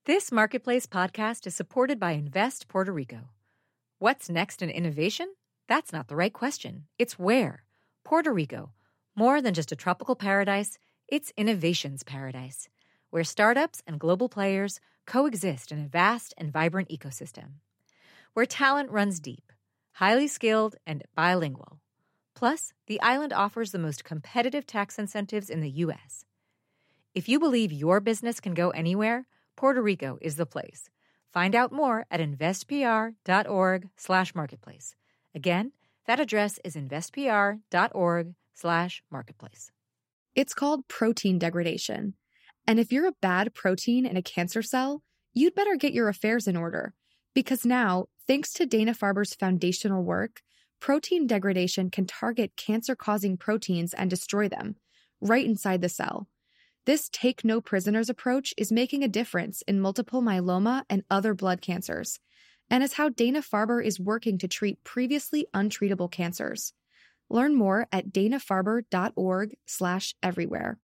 This Marketplace podcast is supported by Invest Puerto Rico. What's next in innovation? That's not the right question. It's where. Puerto Rico. More than just a tropical paradise, it's innovation's paradise, where startups and global players coexist in a vast and vibrant ecosystem. Where talent runs deep, highly skilled, and bilingual. Plus, the island offers the most competitive tax incentives in the U.S. If you believe your business can go anywhere, Puerto Rico is the place. Find out more at investpr.org/marketplace. Again, that address is investpr.org/marketplace. It's called protein degradation. And if you're a bad protein in a cancer cell, you'd better get your affairs in order. Because now, thanks to Dana-Farber's foundational work, protein degradation can target cancer-causing proteins and destroy them, right inside the cell. This take-no-prisoners approach is making a difference in multiple myeloma and other blood cancers, and is how Dana-Farber is working to treat previously untreatable cancers. Learn more at danafarber.org/everywhere.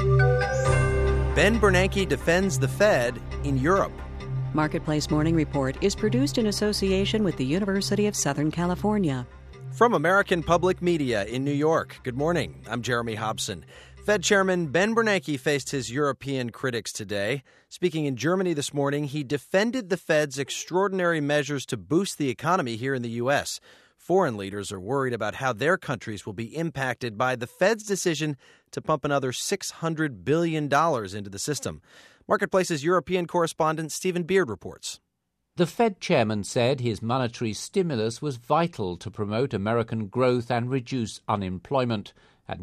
Ben Bernanke defends the Fed in Europe. Marketplace Morning Report is produced in association with the University of Southern California. From American Public Media in New York, good morning. I'm Jeremy Hobson. Fed Chairman Ben Bernanke faced his European critics today. Speaking in Germany this morning, he defended the Fed's extraordinary measures to boost the economy here in the U.S. Foreign leaders are worried about how their countries will be impacted by the Fed's decision to pump another $600 billion into the system. Marketplace's European correspondent Stephen Beard reports. The Fed chairman said his monetary stimulus was vital to promote American growth and reduce unemployment. At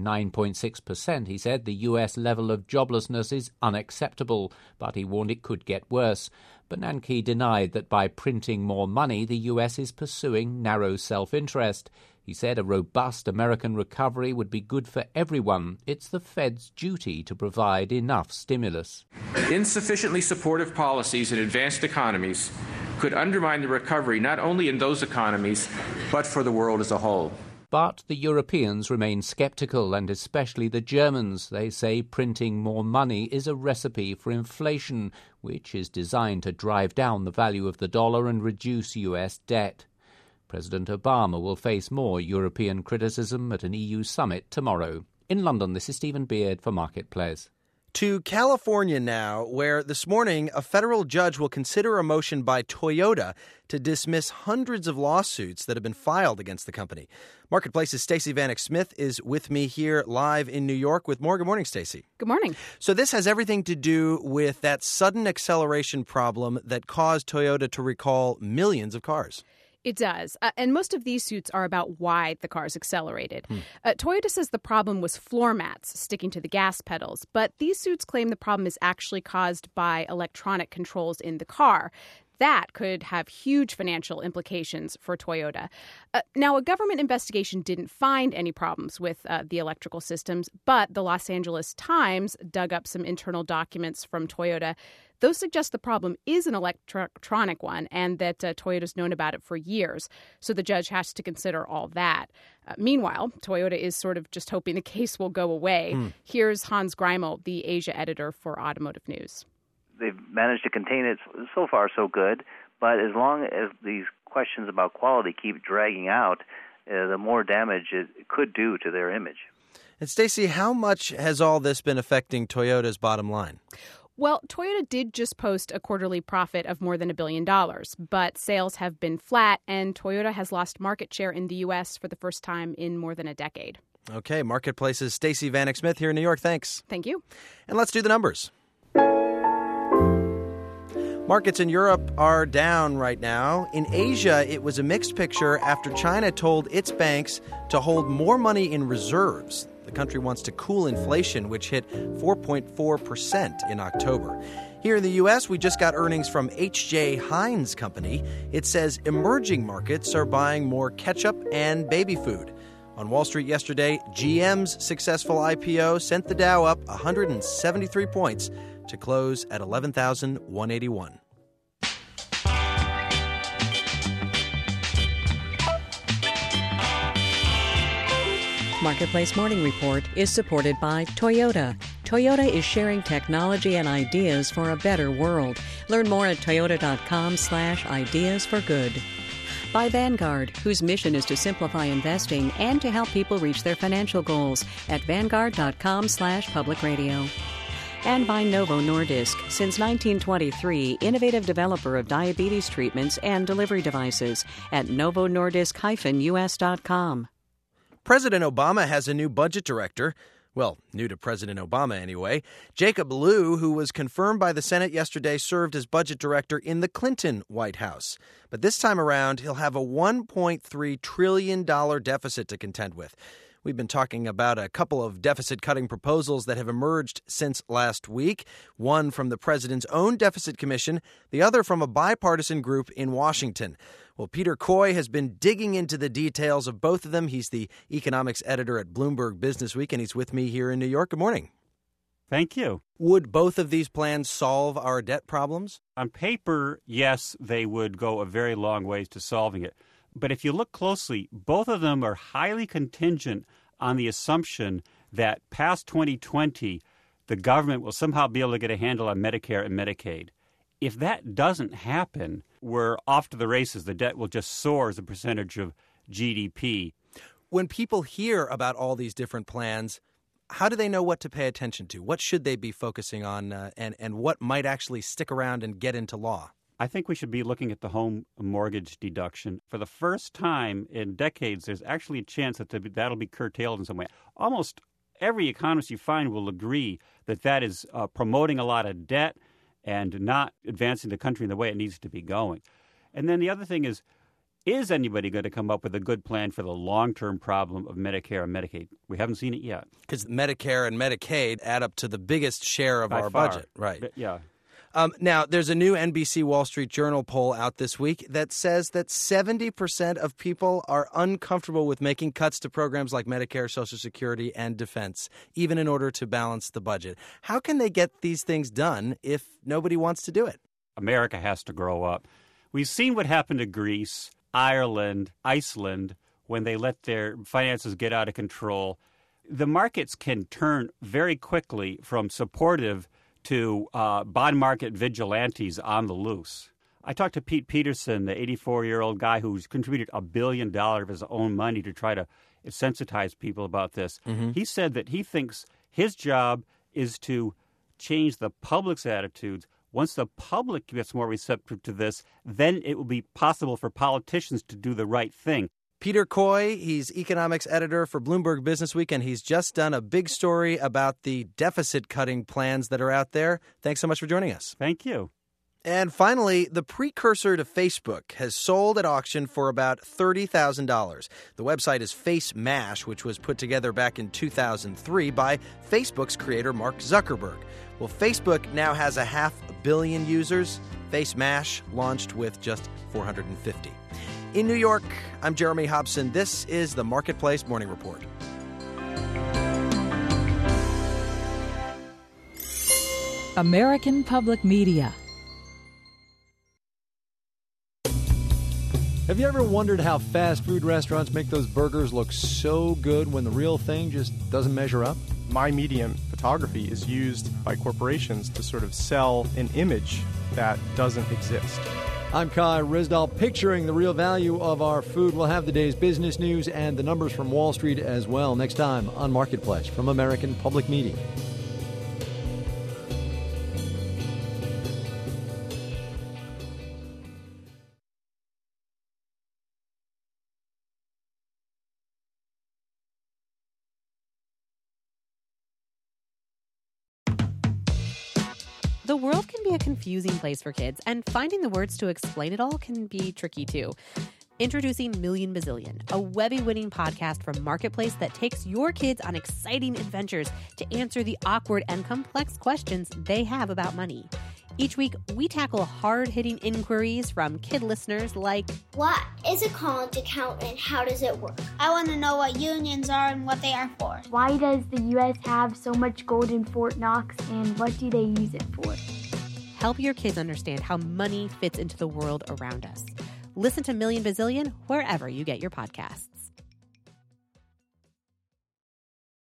9.6%, he said the U.S. level of joblessness is unacceptable, but he warned it could get worse. Bernanke denied that by printing more money, the U.S. is pursuing narrow self-interest. He said a robust American recovery would be good for everyone. It's the Fed's duty to provide enough stimulus. Insufficiently supportive policies in advanced economies could undermine the recovery not only in those economies, but for the world as a whole. But the Europeans remain sceptical, and especially the Germans. They say printing more money is a recipe for inflation, which is designed to drive down the value of the dollar and reduce U.S. debt. President Obama will face more European criticism at an EU summit tomorrow. In London, this is Stephen Beard for Marketplace. To California now, where this morning a federal judge will consider a motion by Toyota to dismiss hundreds of lawsuits that have been filed against the company. Marketplace's Stacey Vanek Smith is with me here live in New York with more. Good morning, Stacey. Good morning. So this has everything to do with that sudden acceleration problem that caused Toyota to recall millions of cars. It does. And most of these suits are about why the cars accelerated. Toyota says the problem was floor mats sticking to the gas pedals, but these suits claim the problem is actually caused by electronic controls in the car. That could have huge financial implications for Toyota. Now, a government investigation didn't find any problems with the electrical systems, but the Los Angeles Times dug up some internal documents from Toyota. Those suggest the problem is an electronic one and that Toyota's known about it for years. So the judge has to consider all that. Meanwhile, Toyota is sort of just hoping the case will go away. Here's Hans Greimel, the Asia editor for Automotive News. They've managed to contain it so far, so good. But as long as these questions about quality keep dragging out, the more damage it could do to their image. And Stacey, how much has all this been affecting Toyota's bottom line? Well, Toyota did just post a quarterly profit of more than $1 billion, but sales have been flat, and Toyota has lost market share in the U.S. for the first time in more than a decade. Okay, Marketplace's Stacey Vanek Smith here in New York. Thanks. Thank you. And let's do the numbers. Markets in Europe are down right now. In Asia, it was a mixed picture after China told its banks to hold more money in reserves. The country wants to cool inflation, which hit 4.4% in October. Here in the U.S., we just got earnings from H.J. Heinz Company. It says emerging markets are buying more ketchup and baby food. On Wall Street yesterday, GM's successful IPO sent the Dow up 173 points to close at 11,181. Marketplace Morning Report is supported by Toyota. Toyota is sharing technology and ideas for a better world. Learn more at toyota.com/ideas for good. By Vanguard, whose mission is to simplify investing and to help people reach their financial goals at vanguard.com/public radio. And by Novo Nordisk, since 1923, innovative developer of diabetes treatments and delivery devices at novonordisk-us.com. President Obama has a new budget director. Well, new to President Obama anyway. Jacob Lew, who was confirmed by the Senate yesterday, served as budget director in the Clinton White House. But this time around, he'll have a $1.3 trillion deficit to contend with. We've been talking about a couple of deficit-cutting proposals that have emerged since last week, one from the president's own deficit commission, the other from a bipartisan group in Washington. Well, Peter Coy has been digging into the details of both of them. He's the economics editor at Bloomberg Businessweek, and he's with me here in New York. Good morning. Thank you. Would both of these plans solve our debt problems? On paper, yes, they would go a very long ways to solving it. But if you look closely, both of them are highly contingent on the assumption that past 2020, the government will somehow be able to get a handle on Medicare and Medicaid. If that doesn't happen, we're off to the races. The debt will just soar as a percentage of GDP. When people hear about all these different plans, how do they know what to pay attention to? What should they be focusing on, and what might actually stick around and get into law? I think we should be looking at the home mortgage deduction. For the first time in decades, there's actually a chance that that'll be curtailed in some way. Almost every economist you find will agree that that is promoting a lot of debt and not advancing the country in the way it needs to be going. And then the other thing is anybody going to come up with a good plan for the long-term problem of Medicare and Medicaid? We haven't seen it yet. Because Medicare and Medicaid add up to the biggest share of our budget. Right. But, yeah. Now, there's a new NBC Wall Street Journal poll out this week that says that 70% of people are uncomfortable with making cuts to programs like Medicare, Social Security, and defense, even in order to balance the budget. How can they get these things done if nobody wants to do it? America has to grow up. We've seen what happened to Greece, Ireland, Iceland, when they let their finances get out of control. The markets can turn very quickly from supportive to bond market vigilantes on the loose. I talked to Pete Peterson, the 84-year-old guy who's contributed $1 billion of his own money to try to sensitize people about this. Mm-hmm. He said that he thinks his job is to change the public's attitudes. Once the public gets more receptive to this, then it will be possible for politicians to do the right thing. Peter Coy, he's economics editor for Bloomberg Businessweek, and he's just done a big story about the deficit-cutting plans that are out there. Thanks so much for joining us. Thank you. And finally, the precursor to Facebook has sold at auction for about $30,000. The website is FaceMash, which was put together back in 2003 by Facebook's creator, Mark Zuckerberg. Well, Facebook now has 500 million users. FaceMash launched with just 450. In New York, I'm Jeremy Hobson. This is the Marketplace Morning Report. American Public Media. Have you ever wondered how fast food restaurants make those burgers look so good when the real thing just doesn't measure up? My medium, photography, is used by corporations to sort of sell an image that doesn't exist. I'm Kai Risdal. Picturing the real value of our food. We'll have the day's business news and the numbers from Wall Street as well next time on Marketplace from American Public Media. The world can be a confusing place for kids, and finding the words to explain it all can be tricky too. Introducing Million Bazillion, a Webby-winning podcast from Marketplace that takes your kids on exciting adventures to answer the awkward and complex questions they have about money. Each week, we tackle hard-hitting inquiries from kid listeners like, what is a college account and how does it work? I want to know what unions are and what they are for. Why does the U.S. have so much gold in Fort Knox and what do they use it for? Help your kids understand how money fits into the world around us. Listen to Million Bazillion wherever you get your podcasts.